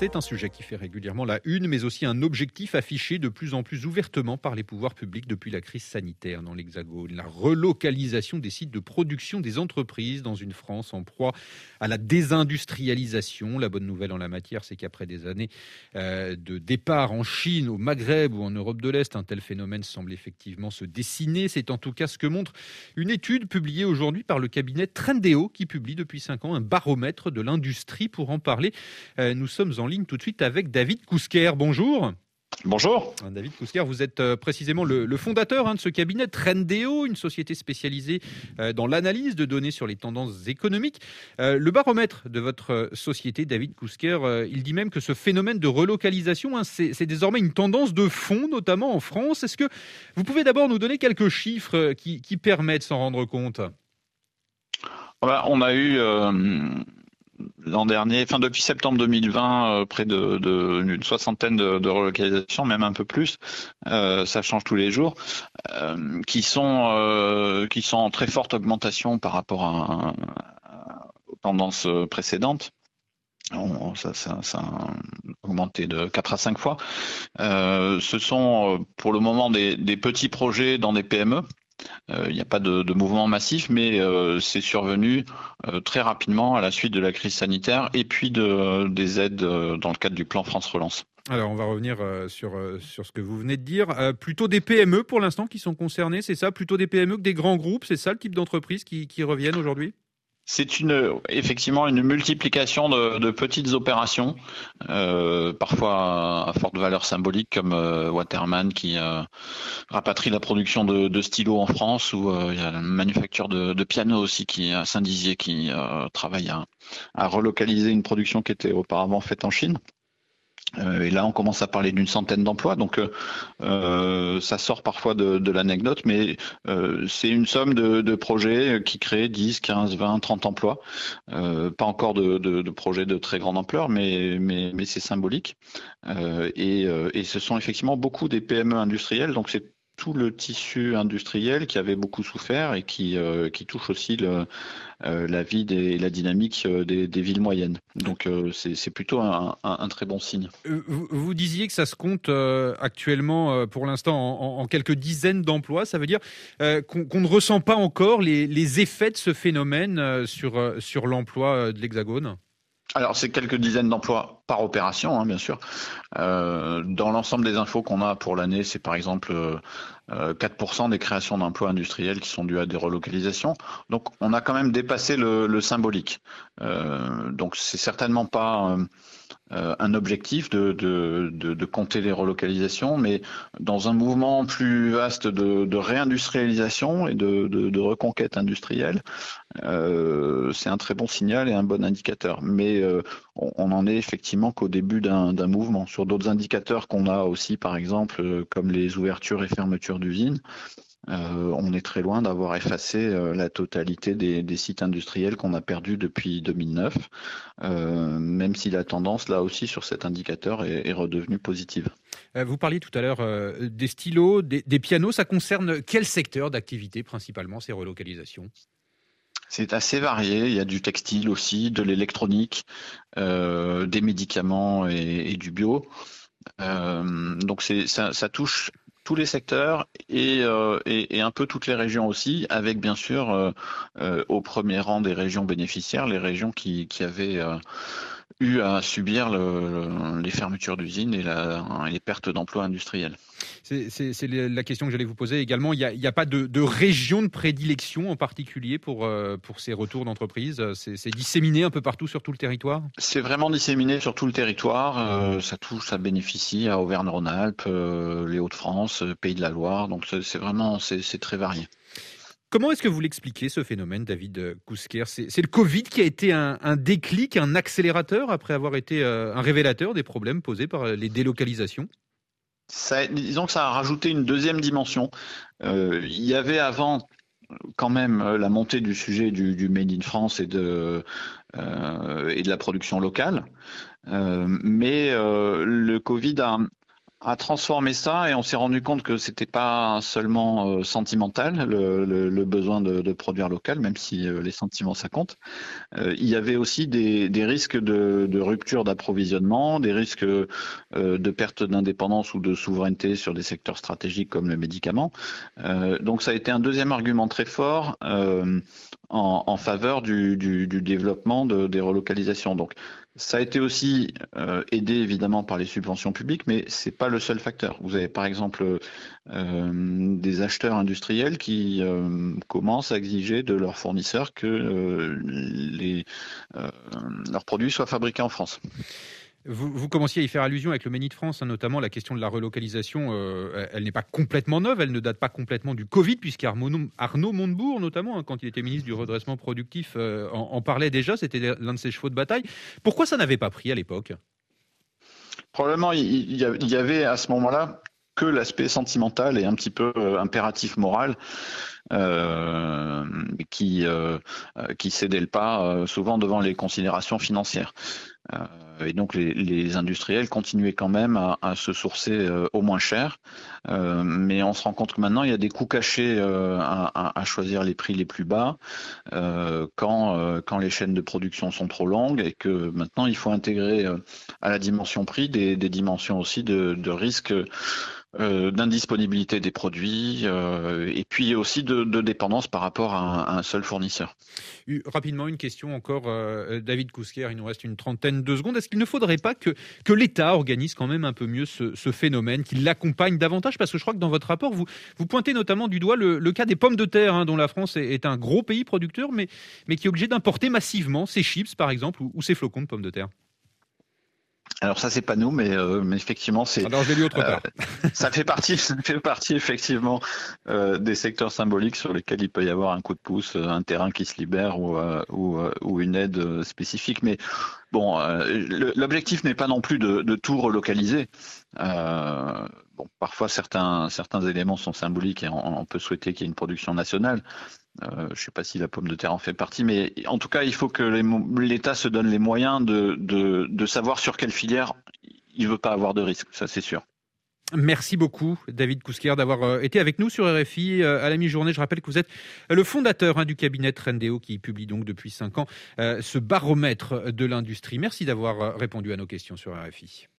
C'est un sujet qui fait régulièrement la une, mais aussi un objectif affiché de plus en plus ouvertement par les pouvoirs publics depuis la crise sanitaire dans l'Hexagone. La relocalisation des sites de production des entreprises dans une France en proie à la désindustrialisation. La bonne nouvelle en la matière, c'est qu'après des années de départ en Chine, au Maghreb ou en Europe de l'Est, un tel phénomène semble effectivement se dessiner. C'est en tout cas ce que montre une étude publiée aujourd'hui par le cabinet Trendéo qui publie depuis 5 ans un baromètre de l'industrie. Pour en parler, nous sommes en ligne tout de suite avec David Kousker. Bonjour. Bonjour. David Kousker, vous êtes précisément le fondateur de ce cabinet Trendéo, une société spécialisée dans l'analyse de données sur les tendances économiques. Le baromètre de votre société, David Kousker, il dit même que ce phénomène de relocalisation, c'est désormais une tendance de fond, notamment en France. Est-ce que vous pouvez d'abord nous donner quelques chiffres qui permettent de s'en rendre compte ? On a eu l'an dernier, depuis septembre 2020, près d'une soixantaine de relocalisations, même un peu plus. Ça change tous les jours, qui sont en très forte augmentation par rapport aux tendances précédentes. Ça a augmenté de 4 à 5 fois. Ce sont pour le moment des petits projets dans des PME. Il n'y a pas de mouvement massif, mais c'est survenu très rapidement à la suite de la crise sanitaire et puis des aides dans le cadre du plan France Relance. Alors, on va revenir sur ce que vous venez de dire. Plutôt des PME pour l'instant qui sont concernées, c'est ça ? Plutôt des PME que des grands groupes, c'est ça le type d'entreprise qui reviennent aujourd'hui ? C'est effectivement une multiplication de petites opérations, parfois à forte valeur symbolique, comme Waterman qui rapatrie la production de stylos en France, ou il y a la manufacture de pianos aussi à Saint-Dizier qui travaille à relocaliser une production qui était auparavant faite en Chine. Et là, on commence à parler d'une centaine d'emplois, donc ça sort parfois de l'anecdote, mais c'est une somme de projets qui créent 10, 15, 20, 30 emplois. Pas encore de projets de très grande ampleur, mais c'est symbolique. Et ce sont effectivement beaucoup des PME industrielles, donc c'est tout le tissu industriel qui avait beaucoup souffert et qui touche aussi la vie et la dynamique des villes moyennes. Donc c'est plutôt un très bon signe. Vous disiez que ça se compte actuellement pour l'instant en quelques dizaines d'emplois. Ça veut dire qu'on ne ressent pas encore les effets de ce phénomène sur l'emploi de l'Hexagone ? Alors, c'est quelques dizaines d'emplois par opération, bien sûr. Dans l'ensemble des infos qu'on a pour l'année, c'est par exemple 4% des créations d'emplois industriels qui sont dues à des relocalisations. Donc, on a quand même dépassé le symbolique. Donc, c'est certainement pas un objectif de compter les relocalisations, mais dans un mouvement plus vaste de réindustrialisation et de reconquête industrielle, c'est un très bon signal et un bon indicateur. Mais on en est effectivement qu'au début d'un mouvement. Sur d'autres indicateurs qu'on a aussi, par exemple, comme les ouvertures et fermetures d'usines, on est très loin d'avoir effacé la totalité des sites industriels qu'on a perdus depuis 2009, même si la tendance, là aussi, sur cet indicateur est redevenue positive. Vous parliez tout à l'heure des stylos, des pianos. Ça concerne quel secteur d'activité principalement, ces relocalisations ? C'est assez varié. Il y a du textile aussi, de l'électronique, des médicaments et du bio. Donc ça touche tous les secteurs et un peu toutes les régions aussi, avec bien sûr au premier rang des régions bénéficiaires, les régions qui avaient eu à subir les fermetures d'usines et les pertes d'emplois industriels. C'est la question que j'allais vous poser également. Il n'y a pas de région de prédilection en particulier pour ces retours d'entreprise. C'est disséminé un peu partout sur tout le territoire ? C'est vraiment disséminé sur tout le territoire. Ça bénéficie à Auvergne-Rhône-Alpes, les Hauts-de-France, Pays de la Loire. Donc c'est très varié. Comment est-ce que vous l'expliquez, ce phénomène, David Kousker ? C'est le Covid qui a été un déclic, un accélérateur, après avoir été un révélateur des problèmes posés par les délocalisations ? Disons que ça a rajouté une deuxième dimension. Il y avait avant quand même la montée du sujet du Made in France et de la production locale. Mais le Covid a transformé ça et on s'est rendu compte que c'était pas seulement sentimental le besoin de produire local, même si les sentiments ça compte. Il y avait aussi des risques de rupture d'approvisionnement, des risques de perte d'indépendance ou de souveraineté sur des secteurs stratégiques comme le médicament. Donc ça a été un deuxième argument très fort en faveur du développement des relocalisations. Donc ça a été aussi aidé évidemment par les subventions publiques, mais c'est pas le seul facteur. Vous avez par exemple des acheteurs industriels qui commencent à exiger de leurs fournisseurs que leurs produits soient fabriqués en France. Vous commenciez à y faire allusion avec le Made in France, notamment la question de la relocalisation. Elle n'est pas complètement neuve, elle ne date pas complètement du Covid, puisqu'Arnaud Montebourg, notamment, quand il était ministre du redressement productif, en parlait déjà. C'était l'un de ses chevaux de bataille. Pourquoi ça n'avait pas pris à l'époque ? Probablement, il y avait à ce moment-là que l'aspect sentimental et un petit peu impératif moral qui cédait le pas souvent devant les considérations financières. Et donc les industriels continuaient quand même à se sourcer au moins cher, mais on se rend compte que maintenant il y a des coûts cachés à choisir les prix les plus bas quand les chaînes de production sont trop longues et que maintenant il faut intégrer à la dimension prix des dimensions aussi de risque d'indisponibilité des produits et puis aussi de dépendance par rapport à un seul fournisseur. Rapidement, une question encore, David Kousquer, il nous reste une trentaine de secondes. Est-ce qu'il ne faudrait pas que l'État organise quand même un peu mieux ce phénomène, qu'il l'accompagne davantage ? Parce que je crois que dans votre rapport, vous pointez notamment du doigt le cas des pommes de terre, dont la France est un gros pays producteur, mais qui est obligé d'importer massivement ses chips, par exemple, ou ses flocons de pommes de terre. Alors ça c'est pas nous, mais effectivement c'est. Alors je l'ai lu autre part. Ça fait partie effectivement des secteurs symboliques sur lesquels il peut y avoir un coup de pouce, un terrain qui se libère ou une aide spécifique. Mais bon, l'objectif n'est pas non plus de tout relocaliser. Bon, parfois certains éléments sont symboliques et on peut souhaiter qu'il y ait une production nationale. Je ne sais pas si la pomme de terre en fait partie, mais en tout cas, il faut que l'État se donne les moyens de savoir sur quelle filière il ne veut pas avoir de risque, ça c'est sûr. Merci beaucoup, David Kousquer, d'avoir été avec nous sur RFI à la mi-journée. Je rappelle que vous êtes le fondateur du cabinet Trendéo qui publie donc depuis 5 ans ce baromètre de l'industrie. Merci d'avoir répondu à nos questions sur RFI.